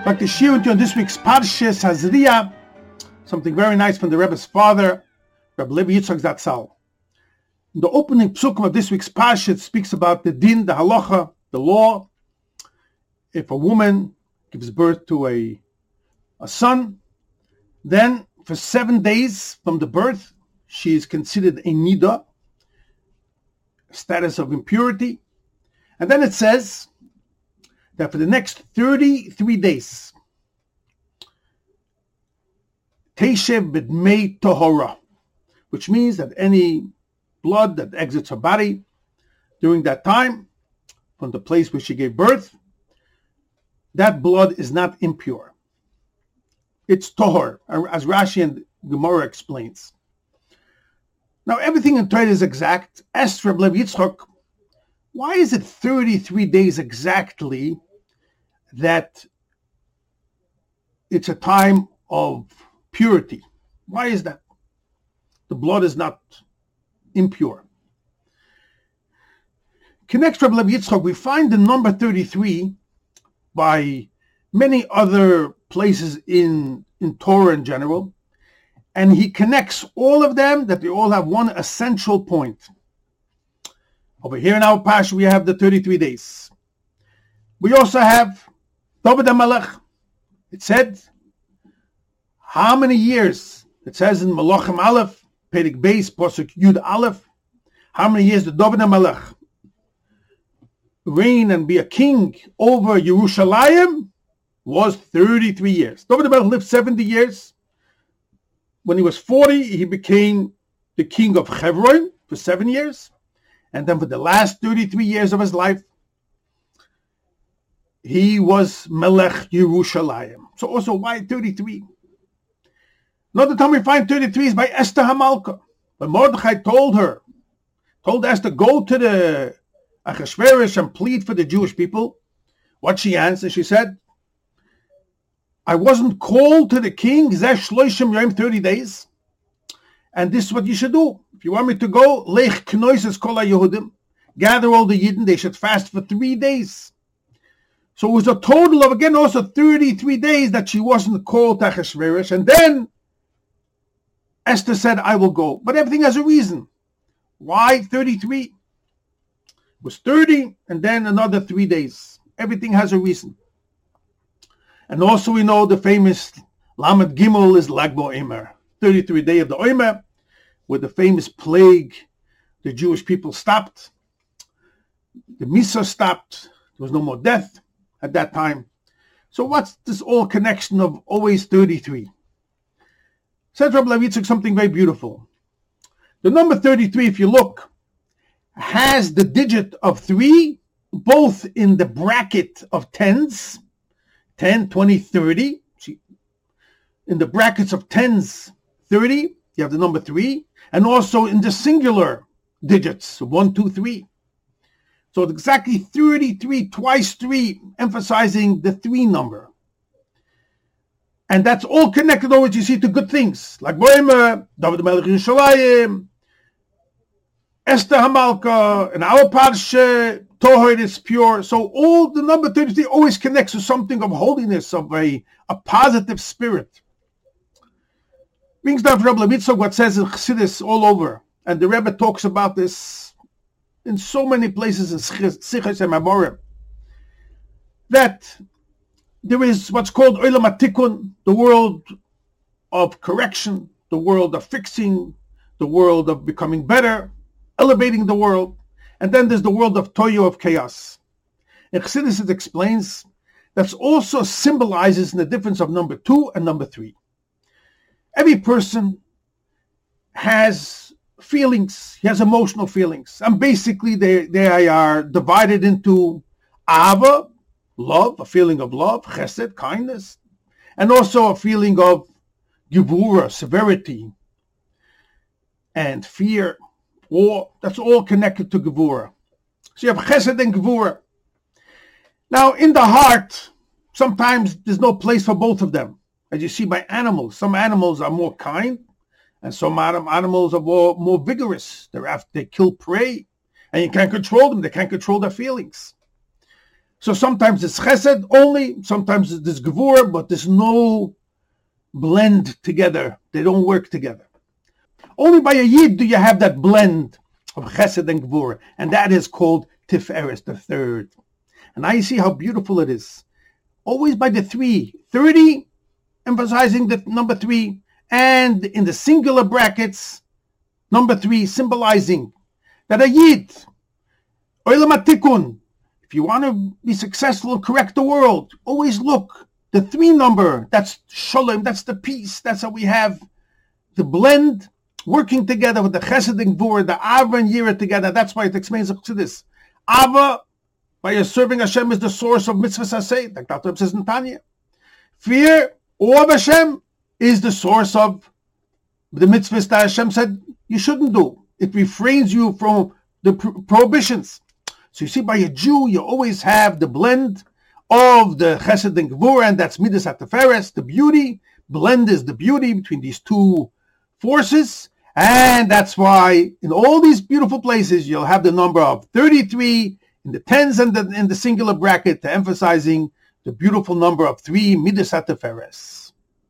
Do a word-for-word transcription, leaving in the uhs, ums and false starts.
Like the shir on this week's Parshas Hazriya, something very nice from the Rebbe's father, Rabbi Levi Yitzchak Zatzal. In the opening psukim of this week's Parsha, it speaks about the din, the halacha, the law. If a woman gives birth to a, a son, then for seven days from the birth, she is considered a nida, status of impurity. And then it says that for the next thirty-three days, Teshev b'dmei tohara, which means that any blood that exits her body during that time, from the place where she gave birth, that blood is not impure. It's tohar, as Rashi and Gemara explains. Now, everything in Torah is exact. Asked Rabbi Levi Yitzchak, why is it thirty-three days exactly that it's a time of purity? Why is that? The blood is not impure. Connects Rabbi Levi Yitzchak, we find the number thirty-three by many other places in, in Torah in general, and he connects all of them that they all have one essential point. Over here in our Parsha, we have the thirty-three days. We also have David HaMelech. It said, how many years? It says in Malachim Aleph, Perek Beis, Pasuk Yud Aleph, how many years did David HaMelech reign and be a king over Yerushalayim? Was thirty-three years. David HaMelech lived seventy years. When he was forty, he became the king of Hebron for seven years. And then for the last thirty-three years of his life, he was Melech Yerushalayim. So also, why thirty-three? Another time we find thirty-three is by Esther Hamalka. When Mordechai told her, told Esther, go to the Achashverosh and plead for the Jewish people. What she answered, she said, I wasn't called to the king, Zeh Shloshim Yom, thirty days. And this is what you should do. If you want me to go, Lech Knoises Kol HaYehudim, gather all the Yidden, they should fast for three days. So it was a total of, again, also thirty-three days that she wasn't called to Achashverosh. And then Esther said, I will go. But everything has a reason. Why thirty-three? It was thirty, and then another three days. Everything has a reason. And also we know the famous Lamed Gimel is Lag BaOmer, thirty-three day of the Omer, where the famous plague, the Jewish people stopped. The Misa stopped. There was no more death at that time. So what's this all connection of always thirty-three? Says Rabbi Levi Yitzchak something very beautiful. The number thirty-three, if you look, has the digit of three, both in the bracket of tens, ten, twenty, thirty. In the brackets of tens, thirty, you have the number three, and also in the singular digits, one, two, three. So it's exactly thirty-three, twice three, emphasizing the three number. And that's all connected always, you see, to good things, like Boimer, David HaMelech Yerushalayim, Esther Hamalka, and our Parsha, Tohar is pure. So all the number thirty-three always connects to something of holiness, of a, a positive spirit. Brings down from Rabbi Levi Yitzchak what says in Chassidus all over. And the Rebbe talks about this in so many places in Sichos and Mamorim. That there is what's called Olam HaTikun, the world of correction, the world of fixing, the world of becoming better, elevating the world. And then there's the world of Toyo, of chaos. And Chassidus it explains that also symbolizes in the difference of number two and number three. Every person has feelings, he has emotional feelings. And basically they, they are divided into Ava, love, a feeling of love, Chesed, kindness, and also a feeling of Gevura, severity, and fear. Or that's all connected to Gevura. So you have Chesed and Gevura. Now, in the heart, sometimes there's no place for both of them. As you see by animals, some animals are more kind, and some animals are more, more vigorous. They're after, they kill prey, and you can't control them. They can't control their feelings. So sometimes it's chesed only, sometimes it's gevura, but there's no blend together. They don't work together. Only by a yid do you have that blend of chesed and gevura, and that is called tiferes, the third. And now you see how beautiful it is. Always by the three, thirty, emphasizing the number three, and in the singular brackets, number three, symbolizing that a yid, olam hatikun, if you want to be successful and correct the world, always look, the three number, that's shalom, that's the peace, that's how we have the blend, working together with the chesed and gevura, the ava and yira together. That's why it explains to this. Ava, by serving Hashem, is the source of mitzvahs aseh, like Doctor says in Tanya. Fear, awe of Hashem, is the source of the mitzvahs that Hashem said you shouldn't do. It refrains you from the prohibitions. So you see, by a Jew, you always have the blend of the chesed and gevura, and that's midas hatiferes, the beauty. Blend is the beauty between these two forces, and that's why in all these beautiful places you'll have the number of thirty-three in the tens and the, in the singular bracket, to emphasizing the beautiful number of three midas hatiferes.